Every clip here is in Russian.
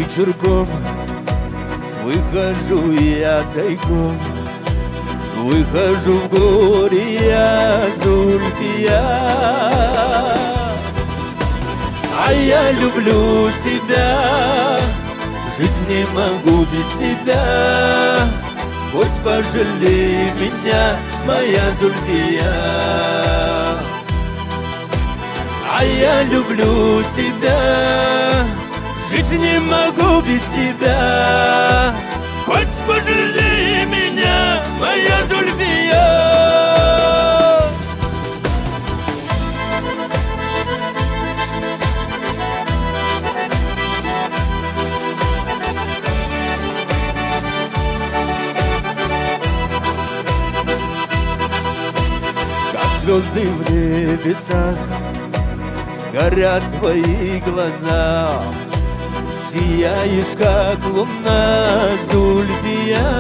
вечерком выхожу я тайком, выхожу в горе я, Зульфия. А я люблю тебя, жить не могу без тебя. Хоть пожалей меня, моя Зульфия. А я люблю тебя, жить не могу без тебя. Хоть пожалей меня, моя Зульфия. Как звезды в небесах горят твои глаза, сияешь, как луна, Зульфия.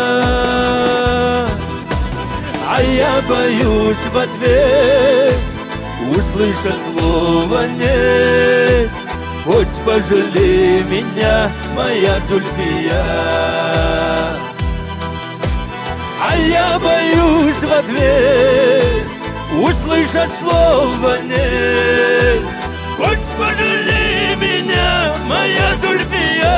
А я боюсь в ответ услышать слово «нет». Хоть пожалей меня, моя Зульфия. А я боюсь в ответ услышать слово «нет». Хоть пожалей меня, моя Зульфия.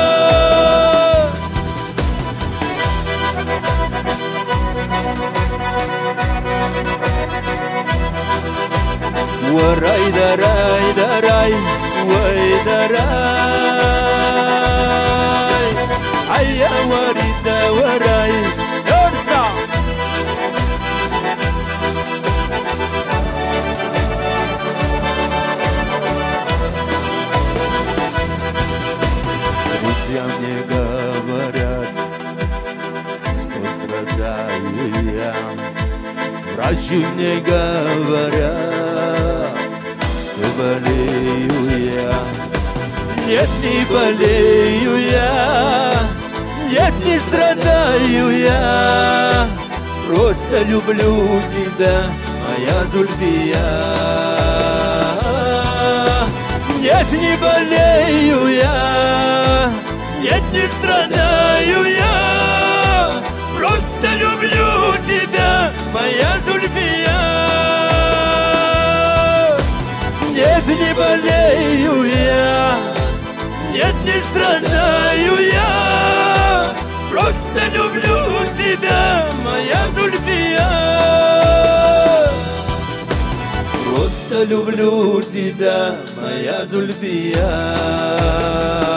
Варай дарай дарай, вай дарай. А я варида варай. Друзья мне говорят, что страдаю я. Врачи мне говорят, что болею я. Нет, не болею я, нет, не страдаю я. Просто люблю тебя, моя Зульфия. Нет, не болею я, нет, не страдаю я. Просто люблю тебя, моя Зульфия. Нет, не болею я, нет, не страдаю я. Просто люблю тебя, моя Зульфия. Просто люблю тебя, моя Зульфия.